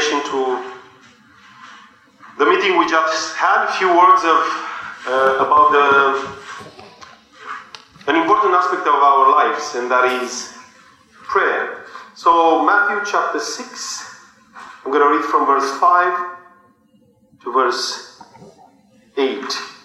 relation to the meeting we just had, a few words about an important aspect of our lives, and that is prayer. So Matthew chapter 6, I'm going to read from verse 5 to verse 8.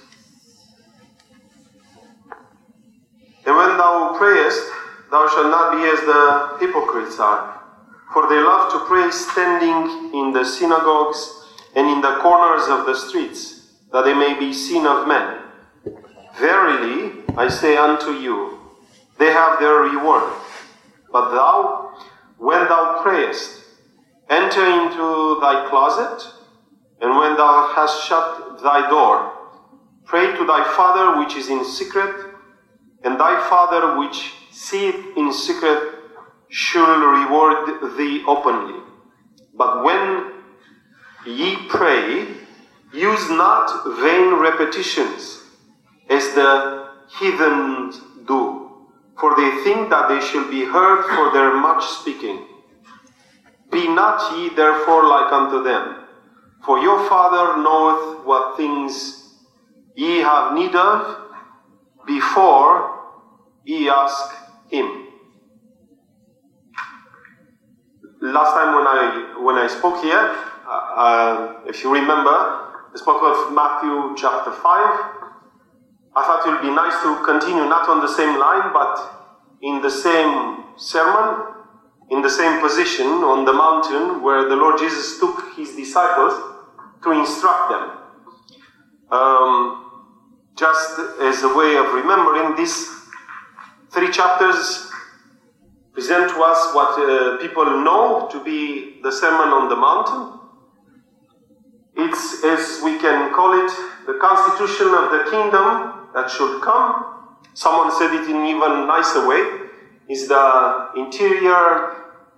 And when thou prayest, thou shalt not be as the hypocrites are, for they love to pray standing in the synagogues and in the corners of the streets, that they may be seen of men. Verily, I say unto you, they have their reward. But thou, when thou prayest, enter into thy closet, and when thou hast shut thy door, pray to thy Father which is in secret, and thy Father which seeth in secret shall reward thee openly. But when ye pray, use not vain repetitions, as the heathens do, for they think that they shall be heard for their much speaking. Be not ye therefore like unto them, for your Father knoweth what things ye have need of before ye ask him. Last time when I spoke here, if you remember, I spoke of Matthew chapter 5. I thought it would be nice to continue not on the same line, but in the same sermon, in the same position on the mountain where the Lord Jesus took his disciples to instruct them. Just as a way of remembering, these 3 chapters present to us what people know to be the Sermon on the Mountain. It's, as we can call it, the constitution of the kingdom that should come. Someone said it in an even nicer way. Is the interior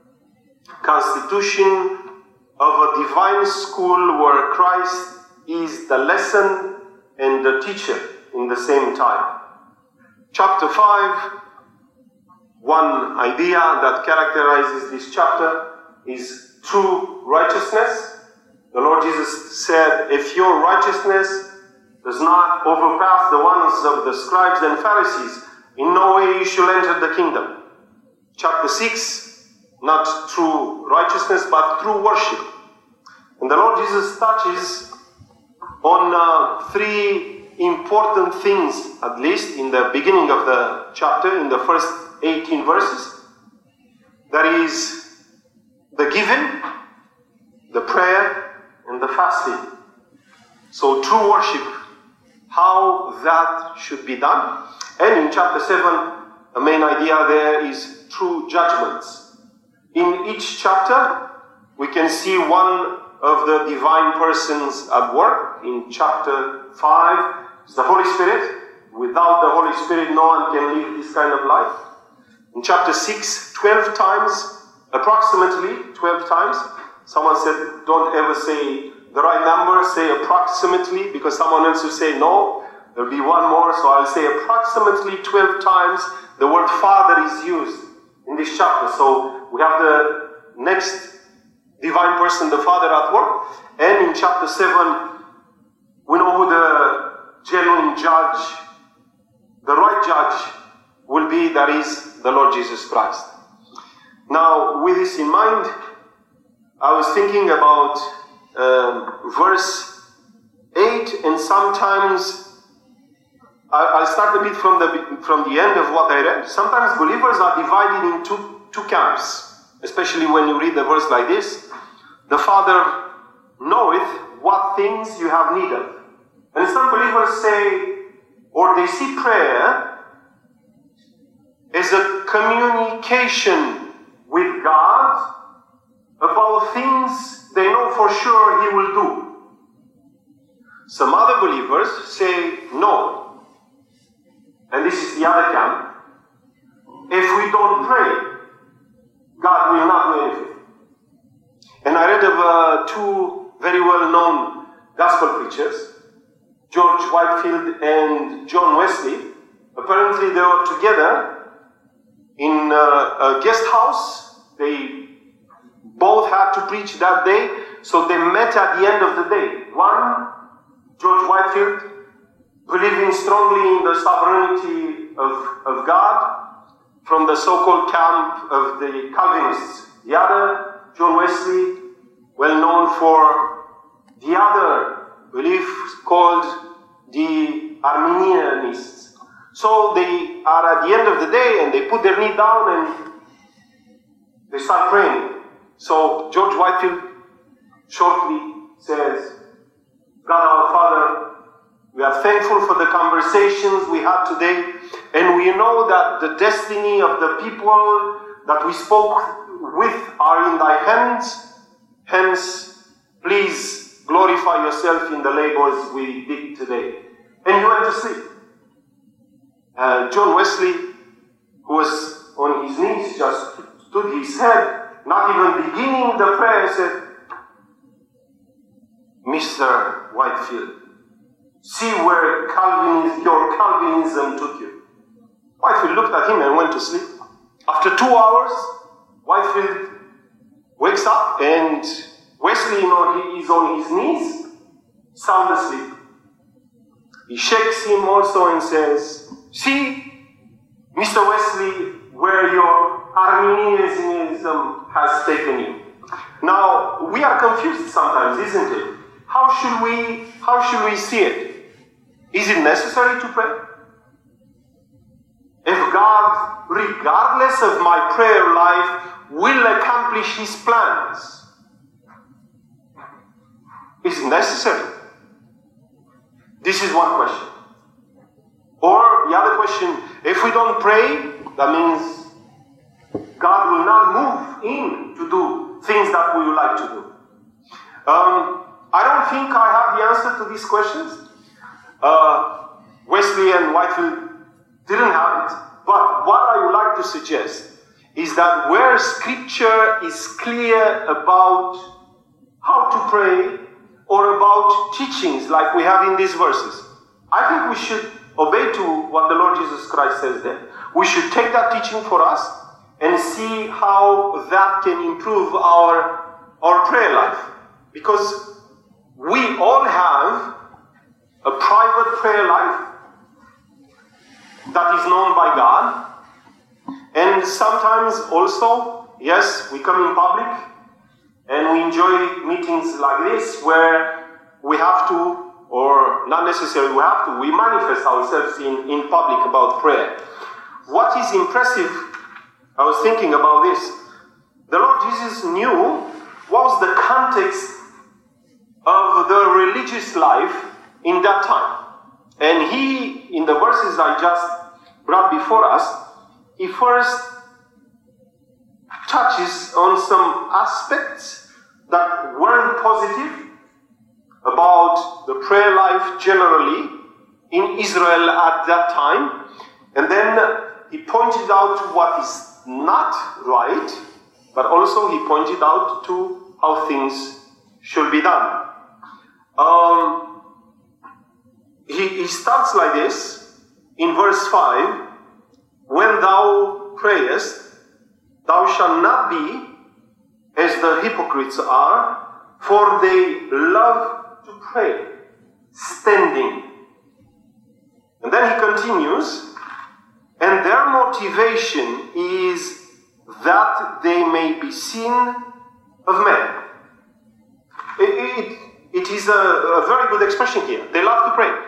constitution of a divine school where Christ is the lesson and the teacher in the same time. Chapter 5, one idea that characterizes this chapter is true righteousness. The Lord Jesus said, if your righteousness does not overpass the ones of the scribes and Pharisees, in no way you shall enter the kingdom. Chapter 6, not true righteousness, but true worship. And the Lord Jesus touches on 3 important things, at least in the beginning of the chapter, in the first 18 verses. That is the giving, the prayer, and the fasting. So true worship, how that should be done. And in chapter 7, the main idea there is true judgments. In each chapter, we can see one of the divine persons at work. In chapter 5, is the Holy Spirit. Without the Holy Spirit, no one can live this kind of life. In chapter 6, 12 times, approximately 12 times, someone said, don't ever say the right number, say approximately, because someone else will say no, there'll be one more, so I'll say approximately 12 times the word Father is used in this chapter. So we have the next divine person, the Father, at work. And in chapter 7, we know who the genuine judge, the right judge will be, that is the Lord Jesus Christ. Now, with this in mind, I was thinking about verse 8, and sometimes I'll start a bit from the end of what I read. Sometimes believers are divided into 2 camps, especially when you read the verse like this. The Father knoweth what things you have need of. And some believers say, or they see prayer as a communication with God about things they know for sure He will do. Some other believers say no. And this is the other camp. If we don't pray, God will not do anything. And I read of 2 very well-known gospel preachers, George Whitefield and John Wesley. Apparently they were together in a guest house. They Both had to preach that day, so they met at the end of the day. One, George Whitefield, believing strongly in the sovereignty of God from the so-called camp of the Calvinists. The other, John Wesley, well known for the other belief called the Arminianists. So they are at the end of the day and they put their knee down and they start praying. So George Whitefield shortly says, God our Father, we are thankful for the conversations we had today, and we know that the destiny of the people that we spoke with are in thy hands. Hence, please glorify yourself in the labors we did today. And he went to sleep. John Wesley, who was on his knees, just stood his head, not even beginning the prayer, said, Mr. Whitefield, see where your Calvinism took you. Whitefield looked at him and went to sleep. After 2 hours, Whitefield wakes up and Wesley is on his knees, sound asleep. He shakes him also and says, see, Mr. Wesley, where your Arminianism has taken you. Now, we are confused sometimes, isn't it? How should we see it? Is it necessary to pray? If God, regardless of my prayer life, will accomplish His plans, is it necessary? This is one question. Or the other question, if we don't pray, that means God will not move in to do things that we would like to do. I don't think I have the answer to these questions. Wesley and Whitefield didn't have it. But what I would like to suggest is that where Scripture is clear about how to pray or about teachings like we have in these verses, I think we should obey to what the Lord Jesus Christ says there. We should take that teaching for us and see how that can improve our prayer life. Because we all have a private prayer life that is known by God. And sometimes also, yes, we come in public and we enjoy meetings like this where we have to, or not necessarily we have to, we manifest ourselves in public about prayer. What is impressive, I was thinking about this, the Lord Jesus knew what was the context of the religious life in that time. And he, in the verses I just brought before us, he first touches on some aspects that weren't positive about the prayer life generally in Israel at that time. And then he pointed out what is not right, but also he pointed out to how things should be done. He starts like this in verse 5. When thou prayest, thou shalt not be as the hypocrites are, for they love to pray standing. And then he continues, and their motivation is that they may be seen of men. It is a very good expression here. They love to pray.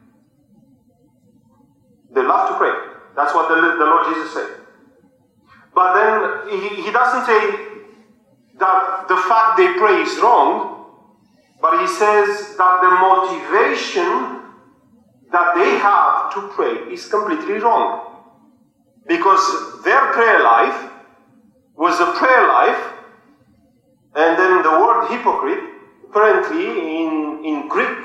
They love to pray. That's what the Lord Jesus said. But then he doesn't say that the fact they pray is wrong, but he says that the motivation that they have to pray is completely wrong. Because their prayer life was a prayer life, and then the word hypocrite, apparently in Greek,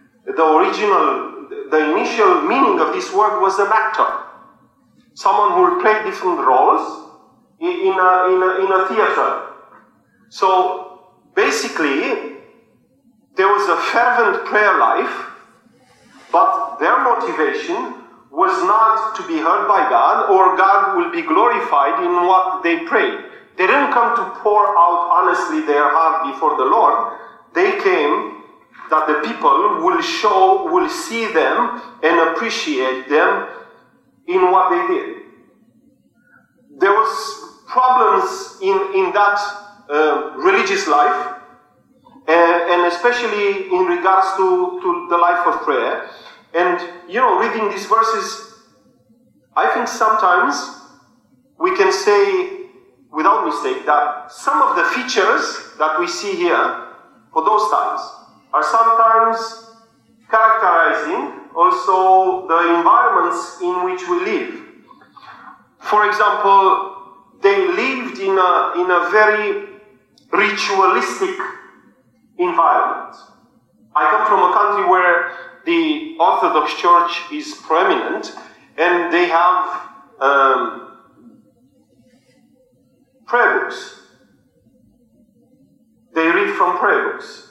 the initial meaning of this word was an actor. Someone who will play different roles in a theater. So basically, there was a fervent prayer life, but their motivation was not to be heard by God, or God will be glorified in what they prayed. They didn't come to pour out honestly their heart before the Lord. They came that the people will see them and appreciate them in what they did. There was problems in that religious life, and especially in regards to the life of prayer. And, reading these verses, I think sometimes we can say, without mistake, that some of the features that we see here for those times are sometimes characterizing also the environments in which we live. For example, they lived in a very ritualistic environment. I come from a country where the Orthodox Church is prominent, and they have prayer books. They read from prayer books.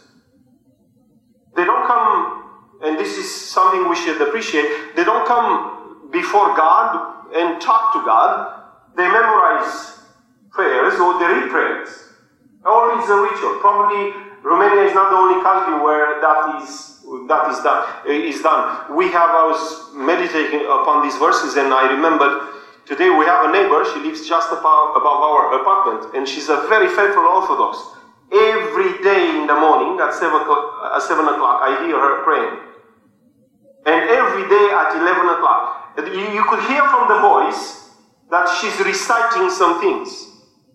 They don't come, and this is something we should appreciate, they don't come before God and talk to God. They memorize prayers or they read prayers. All is a ritual. Probably Romania is not the only country where that is done. I was meditating upon these verses, and I remembered today we have a neighbor. She lives just above our apartment, and she's a very faithful Orthodox. Every day in the morning at 7 o'clock, I hear her praying. And every day at 11 o'clock. You could hear from the voice that she's reciting some things.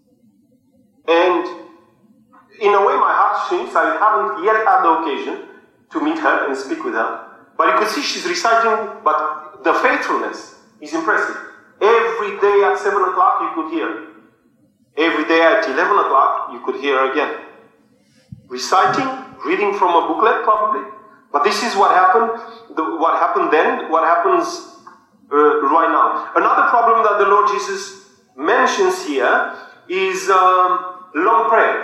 And in a way, my heart sinks. I haven't yet had the occasion to meet her and speak with her. But you could see she's reciting, but the faithfulness is impressive. Every day at 7 o'clock, you could hear. Every day at 11 o'clock, you could hear her again. Reciting, reading from a booklet, probably. But this is what happened. What happened then, what happens right now. Another problem that the Lord Jesus mentions here is long prayers.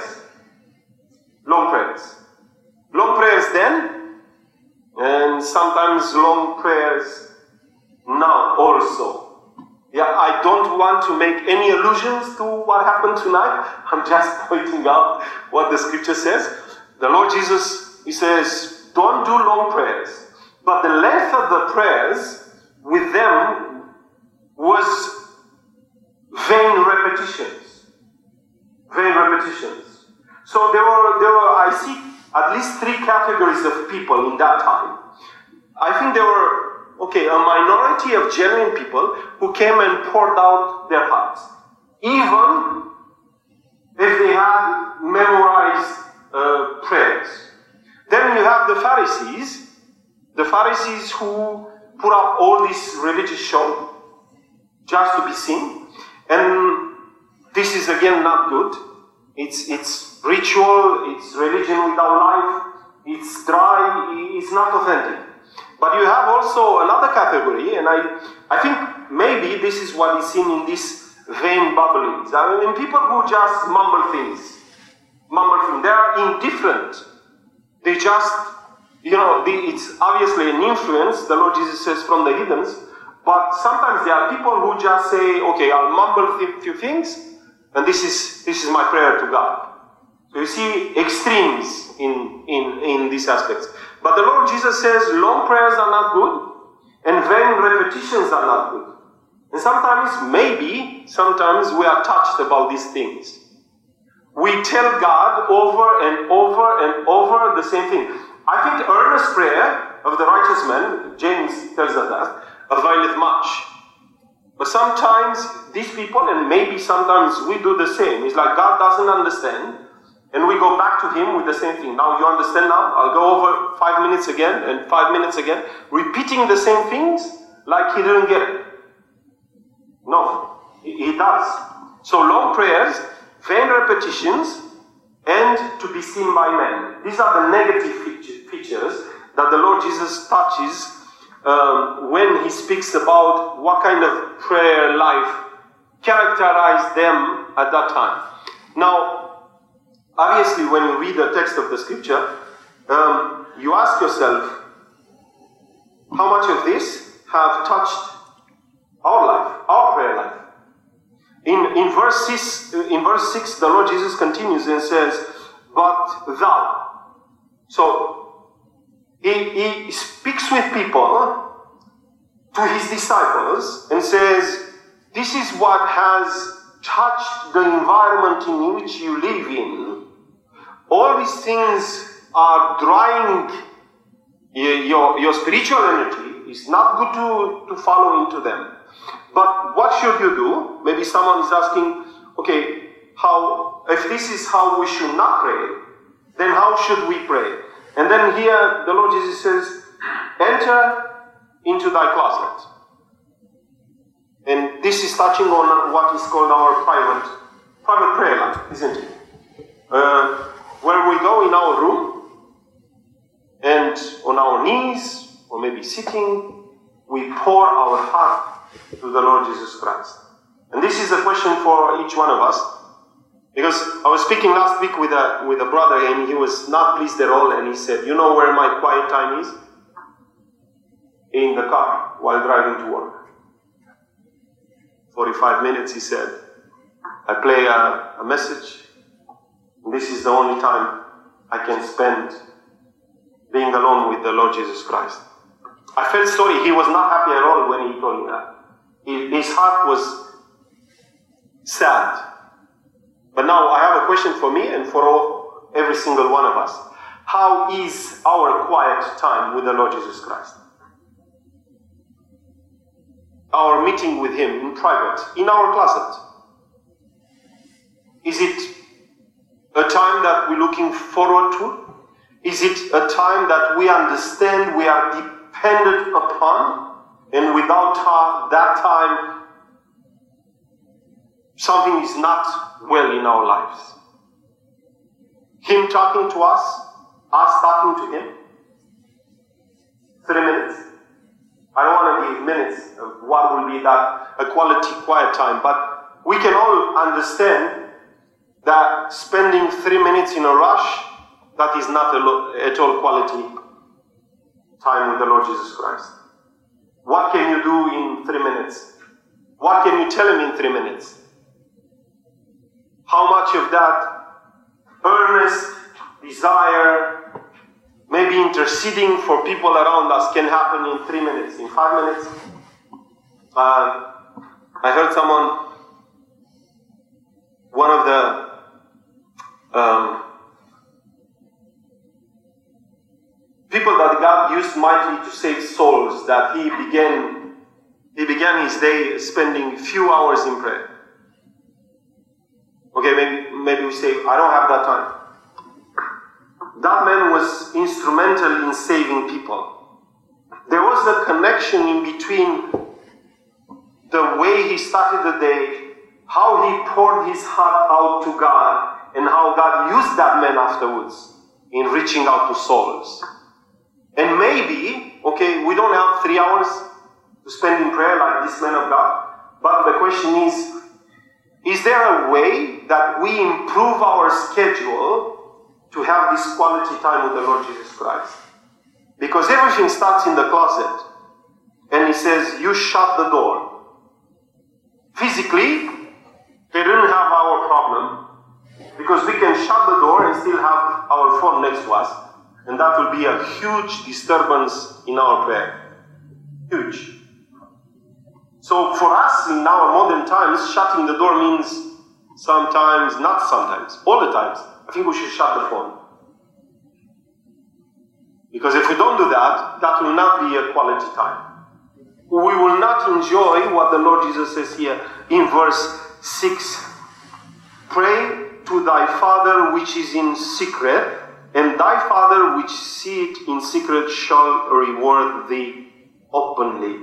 Long prayers. Long prayers then, and sometimes long prayers now also. Yeah, I don't want to make any allusions to what happened tonight. I'm just pointing out what the scripture says. The Lord Jesus, he says, don't do long prayers. But the length of the prayers with them was vain repetitions. Vain repetitions. So there were, I see at least 3 categories of people in that time. I think there were a minority of genuine people who came and poured out their hearts. Even if they had memorized prayers. Then you have the Pharisees who put up all this religious show just to be seen. And this is again not good. It's ritual, it's religion without life, it's dry, it's not authentic. But you have also another category, and I think maybe this is what is seen in these vain babblings. I mean, people who just mumble things. They are indifferent. They just, it's obviously an influence, the Lord Jesus says, from the heathens. But sometimes there are people who just say, okay, I'll mumble a few things, and this is my prayer to God. So you see extremes in these aspects. But the Lord Jesus says long prayers are not good, and vain repetitions are not good. And sometimes we are touched about these things. We tell God over and over and over the same thing. I think earnest prayer of the righteous man, James tells us that, availeth much. But sometimes these people, and maybe sometimes we do the same, it's like God doesn't understand, and we go back to Him with the same thing. Now you understand now? I'll go over 5 minutes again, and 5 minutes again, repeating the same things like He didn't get it. No, He does. So long prayers, vain repetitions, and to be seen by men. These are the negative features that the Lord Jesus touches when He speaks about what kind of prayer life characterized them at that time. Now, obviously, when you read the text of the scripture, you ask yourself, how much of this have touched our life, our prayer life? In verse 6, the Lord Jesus continues and says, but thou. So, he speaks with people, to his disciples, and says, this is what has touched the environment in which you live in. All these things are drying your spiritual energy. It's not good to follow into them. But what should you do? Maybe someone is asking, okay, if this is how we should not pray, then how should we pray? And then here the Lord Jesus says, enter into thy closet. And this is touching on what is called our private prayer life, isn't it? Where we go in our room and on our knees, or maybe sitting, we pour our heart to the Lord Jesus Christ. And this is a question for each one of us, because I was speaking last week with a brother, and he was not pleased at all, and he said, you know where my quiet time is? In the car, while driving to work. 45 minutes, he said. I play a message. This is the only time I can spend being alone with the Lord Jesus Christ. I felt sorry. He was not happy at all when he told me that. His heart was sad. But now I have a question for me and for every single one of us. How is our quiet time with the Lord Jesus Christ? Our meeting with Him in private, in our closet. Is it a time that we're looking forward to? Is it a time that we understand we are dependent upon, and without that time, something is not well in our lives? Him talking to us talking to Him? 3 minutes. I don't want to give minutes of what will be that a quality quiet time, but we can all understand that spending 3 minutes in a rush, that is not at all quality time with the Lord Jesus Christ. What can you do in 3 minutes? What can you tell Him in 3 minutes? How much of that earnest desire, maybe interceding for people around us, can happen in 3 minutes, in 5 minutes? I heard someone, one of the people that God used mightily to save souls, that he began his day spending few hours in prayer. Okay, maybe we say, I don't have that time. That man was instrumental in saving people. There was a connection in between the way he started the day, how he poured his heart out to God, and how God used that man afterwards in reaching out to souls. And maybe, okay, we don't have 3 hours to spend in prayer like this man of God, but the question is there a way that we improve our schedule to have this quality time with the Lord Jesus Christ? Because everything starts in the closet, and he says, you shut the door. Physically, they didn't have our problem, because we can shut the door and still have our phone next to us, and that will be a huge disturbance in our prayer. Huge. So for us in our modern times, shutting the door means sometimes, not sometimes, all the times, I think we should shut the phone. Because if we don't do that, that will not be a quality time. We will not enjoy what the Lord Jesus says here in verse 6. Pray to thy Father which is in secret, and thy Father which seeth in secret shall reward thee openly.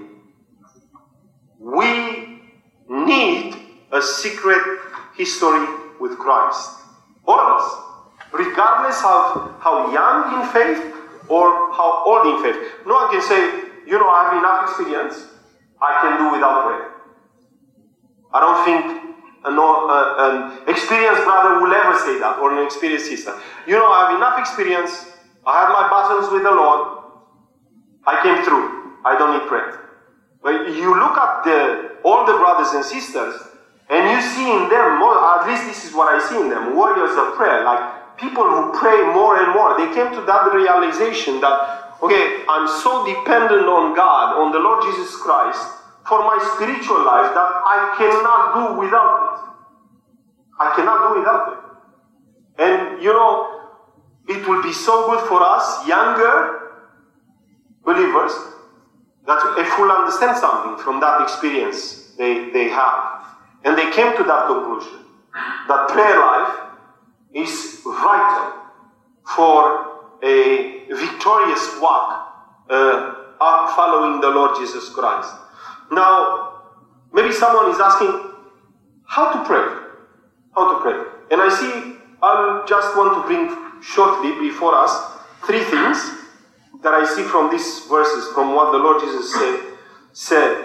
We need a secret history with Christ. All of us. Regardless of how young in faith or how old in faith. No one can say, I have enough experience, I can do without prayer. I don't think an experienced brother will ever say that, or an experienced sister. I have enough experience, I had my battles with the Lord, I came through, I don't need prayer. But you look at all the brothers and sisters, And you see in them, at least this is what I see in them, warriors of prayer, like people who pray more and more. They came to that realization that, okay, I'm so dependent on God, on the Lord Jesus Christ, for my spiritual life that I cannot do without it. I cannot do without it. And you know, it will be so good for us, younger believers, that if we'll understand something from that experience they have. And they came to that conclusion, that prayer life is vital for a victorious walk following the Lord Jesus Christ. Now, maybe someone is asking, how to pray? How to pray? And I'll just want to bring shortly before us 3 things that I see from these verses, from what the Lord Jesus said.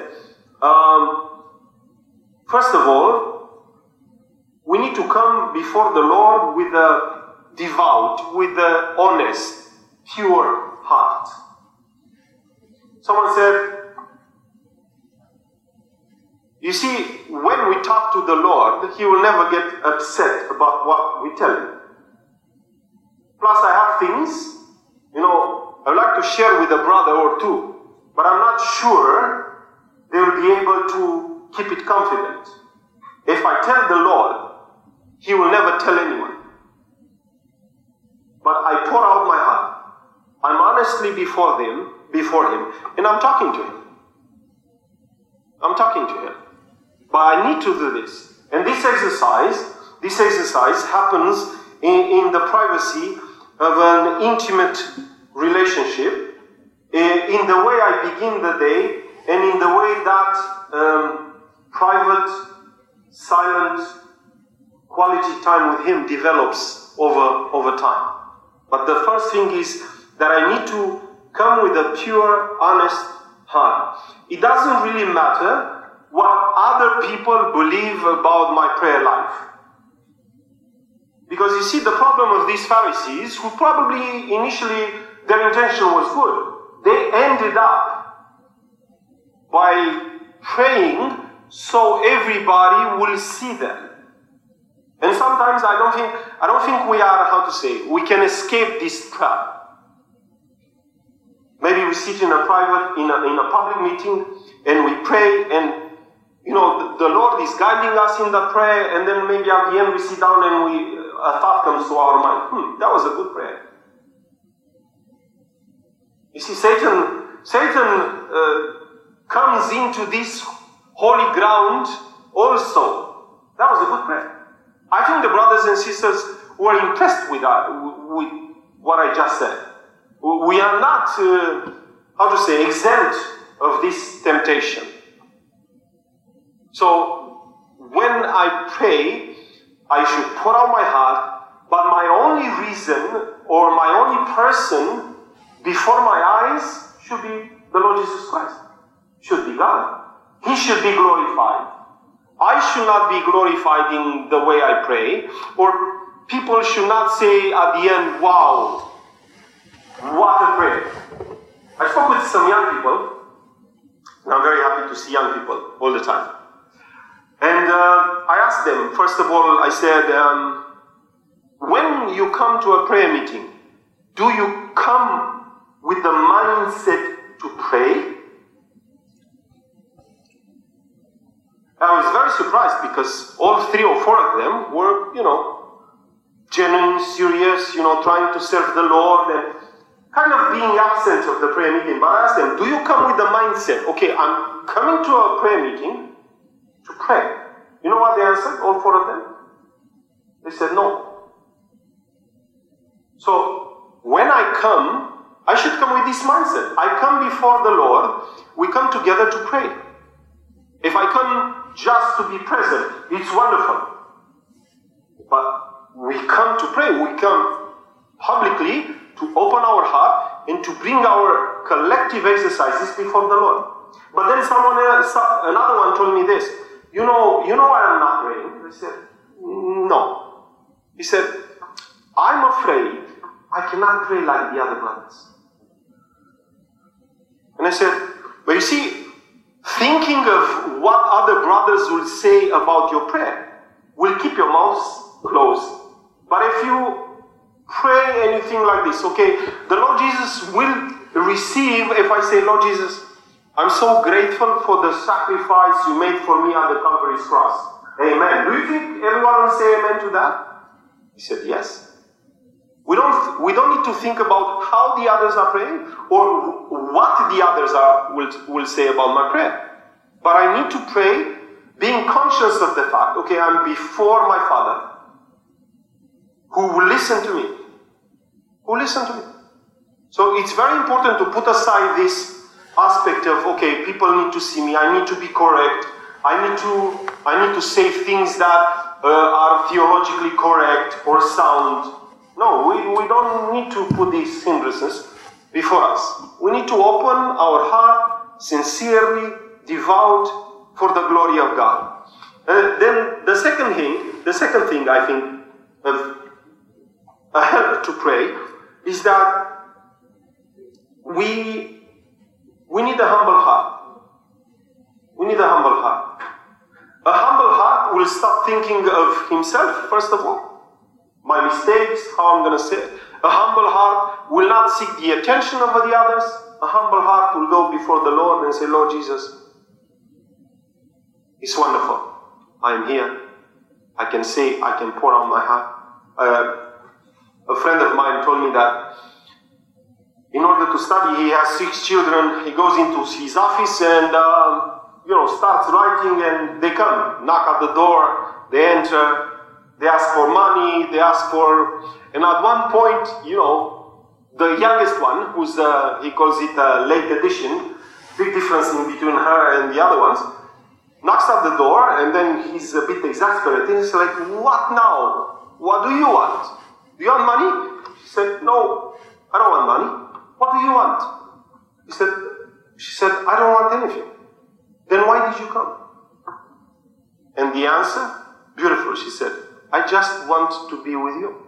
First of all, we need to come before the Lord with a devout, with an honest, pure heart. Someone said, you see, when we talk to the Lord, He will never get upset about what we tell Him. Plus, I have things, I would like to share with a brother or two, but I'm not sure they will be able to keep it confident. If I tell the Lord, He will never tell anyone. But I pour out my heart. I'm honestly before Him, and I'm talking to Him. But I need to do this. And this exercise happens in the privacy of an intimate relationship, in the way I begin the day, and in the way that private, silent, quality time with Him develops over time. But the first thing is that I need to come with a pure, honest heart. It doesn't really matter what other people believe about my prayer life. Because you see, the problem of these Pharisees, who probably initially their intention was good, they ended up by praying so everybody will see them. And sometimes I don't think we are, we can escape this trap. Maybe we sit in a public meeting and we pray, and the Lord is guiding us in the prayer, and then maybe at the end we sit down and a thought comes to our mind. That was a good prayer. You see, Satan comes into this holy ground also. That was a good prayer. I think the brothers and sisters were impressed with what I just said. We are not, exempt of this temptation. So, when I pray, I should pour out my heart, but my only reason or my only person before my eyes should be the Lord Jesus Christ. Should be God. He should be glorified. I should not be glorified in the way I pray, or people should not say at the end, wow, what a prayer. I spoke with some young people, and I'm very happy to see young people all the time. And I asked them, first of all, I said, when you come to a prayer meeting, do you come with the mindset to pray? I was very surprised because all 3 or 4 of them were, genuine, serious, trying to serve the Lord and kind of being absent of the prayer meeting. But I asked them, do you come with the mindset, okay, I'm coming to a prayer meeting to pray? You know what they answered, all 4 of them? They said no. So, when I come, I should come with this mindset. I come before the Lord, we come together to pray. If I come just to be present, it's wonderful. But we come to pray, we come publicly to open our heart and to bring our collective exercises before the Lord. But then another one told me this, you know why I'm not praying? I said, no. He said, I'm afraid I cannot pray like the other brothers. And I said, but you see, thinking of what other brothers will say about your prayer will keep your mouth closed. But if you pray anything like this, okay, the Lord Jesus will receive if I say, Lord Jesus, I'm so grateful for the sacrifice you made for me on the Calvary's cross. Amen. Do you think everyone will say amen to that? He said, yes. We don't need to think about how the others are praying or what the others will say about my prayer. But I need to pray being conscious of the fact, okay, I'm before my Father who will listen to me. So it's very important to put aside this aspect of, okay, people need to see me, I need to be correct, I need to say things that are theologically correct or sound. No, we don't need to put these hindrances before us. We need to open our heart sincerely, devout, for the glory of God. Then the second thing I think of a help to pray is that we need a humble heart. We need a humble heart. A humble heart will stop thinking of himself, first of all. My mistakes, how I'm going to say it. A humble heart will not seek the attention of the others. A humble heart will go before the Lord and say, Lord Jesus, it's wonderful. I'm here. I can pour out my heart. A friend of mine told me that in order to study, he has 6 children. He goes into his office and starts writing, and they come, knock at the door, they enter, they ask for money, and at one point, the youngest one, who's he calls it a late edition, big difference in between her and the other ones, knocks at the door, and then he's a bit exasperated. He's like, what now? What do you want? Do you want money? She said, no, I don't want money. What do you want? She said, I don't want anything. Then why did you come? And the answer, beautiful, she said, I just want to be with you.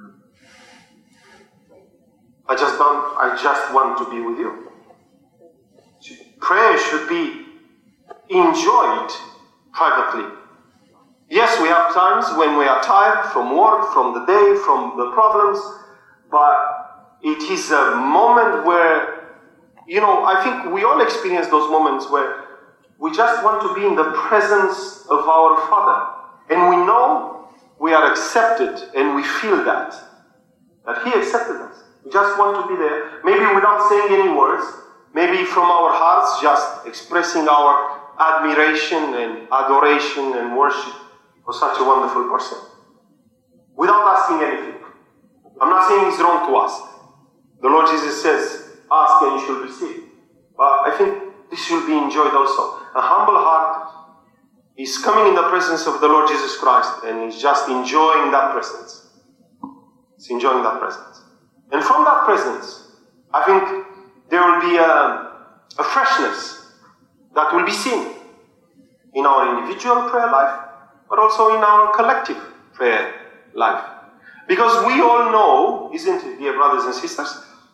I just want to be with you. Prayer should be enjoyed privately. Yes, we have times when we are tired from work, from the day, from the problems, but it is a moment where, I think we all experience those moments where we just want to be in the presence of our Father. And we know we are accepted, and we feel that He accepted us. We just want to be there, maybe without saying any words, maybe from our hearts, just expressing our admiration and adoration and worship for such a wonderful person, without asking anything. I'm not saying it's wrong to ask. The Lord Jesus says, ask and you shall receive. But I think this should be enjoyed also. A humble heart is coming in the presence of the Lord Jesus Christ, and is just enjoying that presence. It's enjoying that presence. And from that presence, I think there will be a freshness that will be seen in our individual prayer life, but also in our collective prayer life. Because we all know, isn't it, dear brothers and sisters,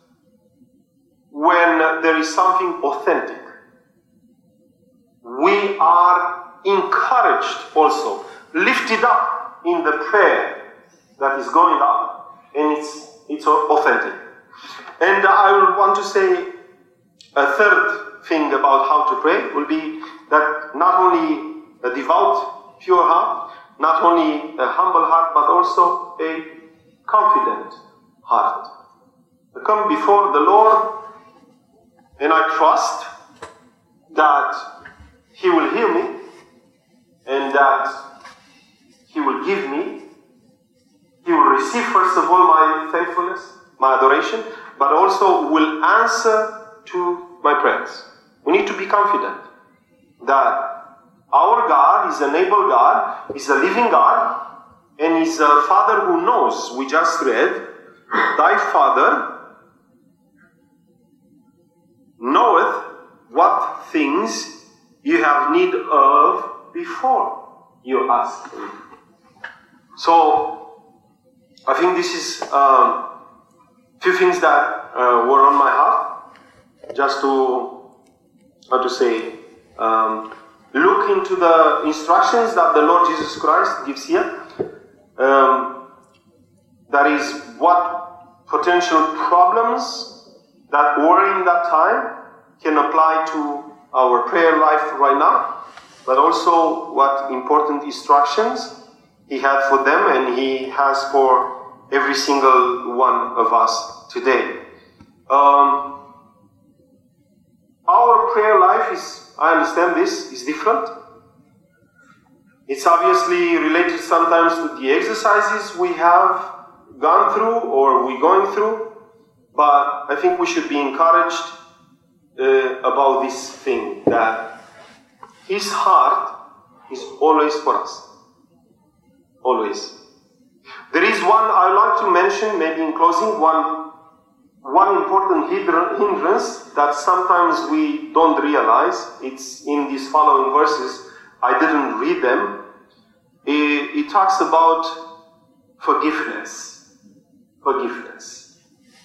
when there is something authentic, we are encouraged also, lifted up in the prayer that is going up, and it's authentic. And I want to say a third thing about how to pray will be that not only a devout, pure heart, not only a humble heart, but also a confident heart. I come before the Lord, and I trust that He will hear me, and that He will give me. He will receive, first of all, my thankfulness, my adoration, but also will answer to my prayers. We need to be confident that our God is an able God, is a living God, and is a Father who knows. We just read, thy Father knoweth what things you have need of before you ask Him. So, I think this is a few things that were on my heart, just to, look into the instructions that the Lord Jesus Christ gives here. That is, what potential problems that were in that time can apply to our prayer life right now, but also what important instructions He had for them and He has for every single one of us today. Our prayer life is, I understand this, is different. It's obviously related sometimes to the exercises we have gone through or we're going through, but I think we should be encouraged about this thing, that His heart is always for us. Always. There is one I'd like to mention, maybe in closing, one important hindrance that sometimes we don't realize. It's in these following verses. I didn't read them. It talks about forgiveness. Forgiveness.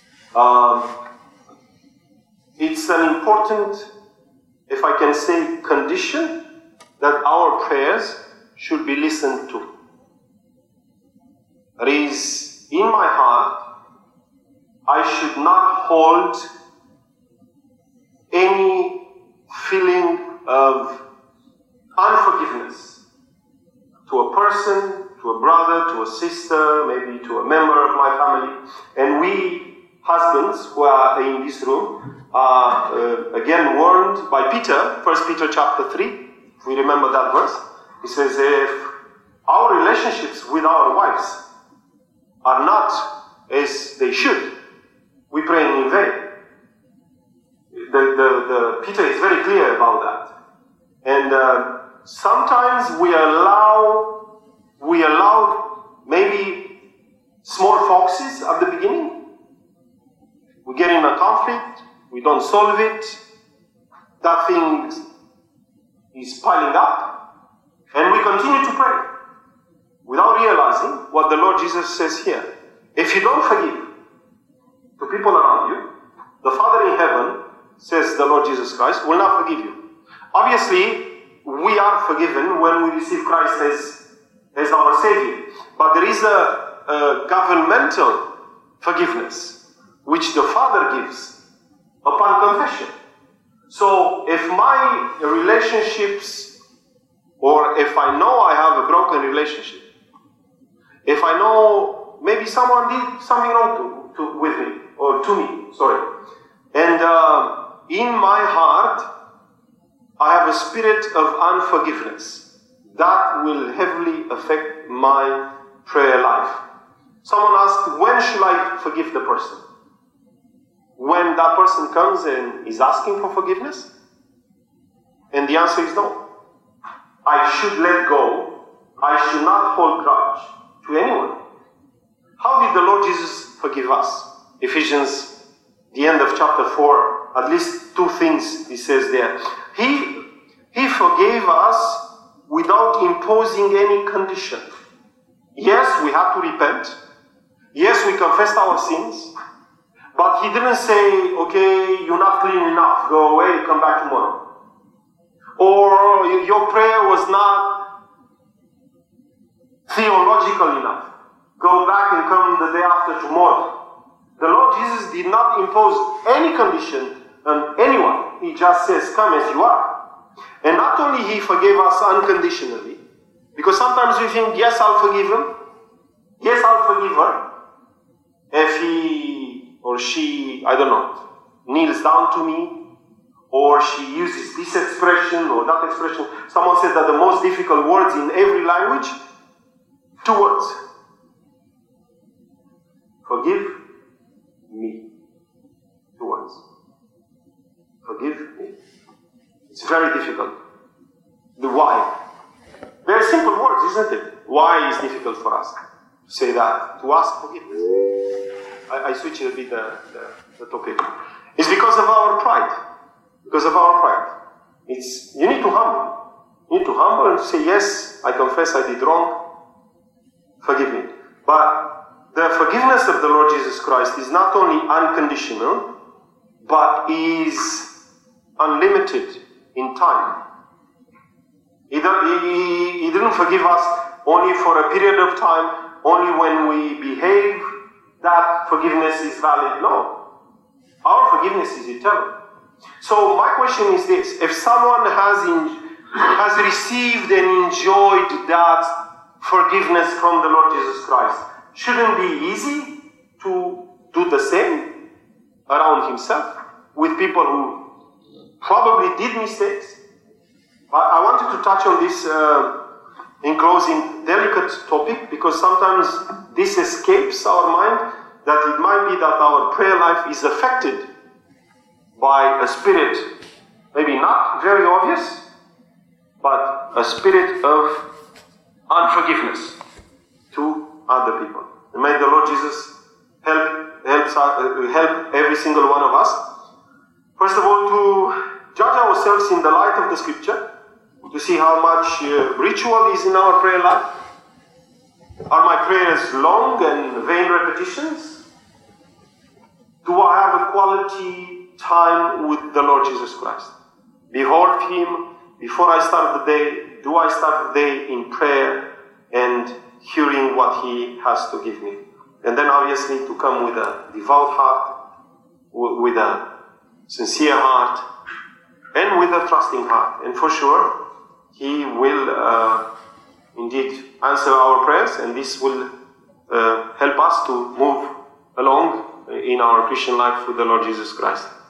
It's an important, if I can say, condition that our prayers should be listened to. That is, in my heart, I should not hold any feeling of unforgiveness to a person, to a brother, to a sister, maybe to a member of my family. And we husbands who are in this room are again warned by Peter, 1 Peter chapter 3, if we remember that verse. He says, if our relationships with our wives are not as they should, we pray in vain. Peter is very clear about that. And sometimes we allow maybe small foxes at the beginning. We get in a conflict, we don't solve it, that thing is piling up, and we continue to pray without realizing what the Lord Jesus says here. If you don't forgive to people around you, the Father in heaven, says the Lord Jesus Christ, will not forgive you. Obviously, we are forgiven when we receive Christ as our Savior. But there is a governmental forgiveness, which the Father gives upon confession. So if my relationships, or if I know I have a broken relationship, if I know maybe someone did something wrong with me, or to me, sorry, and in my heart I have a spirit of unforgiveness, that will heavily affect my prayer life. Someone asked, when should I forgive the person? When that person comes and is asking for forgiveness? And the answer is no. I should let go. I should not hold grudge to anyone. How did the Lord Jesus forgive us? Ephesians, the end of chapter 4, at least two things he says there. He forgave us without imposing any condition. Yes, we have to repent. Yes, we confessed our sins. But he didn't say, okay, you're not clean enough, go away, come back tomorrow. Or your prayer was not theological enough, go back and come the day after tomorrow. The Lord Jesus did not impose any condition on anyone. He just says, come as you are. And not only he forgave us unconditionally, because sometimes we think, yes, I'll forgive him, yes, I'll forgive her, if he or she, I don't know, kneels down to me, or she uses this expression or that expression. Someone said that the most difficult words in every language, two words. Forgive me. Two words. Forgive me. It's very difficult. The why. Very simple words, isn't it? Why is difficult for us to say that, to ask forgiveness. I switch a bit the topic. It's because of our pride. Because of our pride. You need to humble. You need to humble and say, yes, I confess I did wrong. Forgive me. But the forgiveness of the Lord Jesus Christ is not only unconditional, but is unlimited in time. He didn't forgive us only for a period of time, only when we behave, that forgiveness is valid. No. Our forgiveness is eternal. So my question is this: if someone has received and enjoyed that forgiveness from the Lord Jesus Christ, shouldn't it be easy to do the same around himself with people who probably did mistakes? I wanted to touch on this in closing, delicate topic, because sometimes this escapes our mind, that it might be that our prayer life is affected by a spirit, maybe not very obvious, but a spirit of unforgiveness to other people. And may the Lord Jesus help every single one of us. First of all, to judge ourselves in the light of the Scripture, to see how much ritual is in our prayer life. Are my prayers long and vain repetitions? Do I have a quality time with the Lord Jesus Christ? Behold Him before I start the day. Do I start the day in prayer and hearing what He has to give me? And then obviously to come with a devout heart, with a sincere heart, and with a trusting heart. And for sure, He will indeed answer our prayers, and this will help us to move along in our Christian life with the Lord Jesus Christ.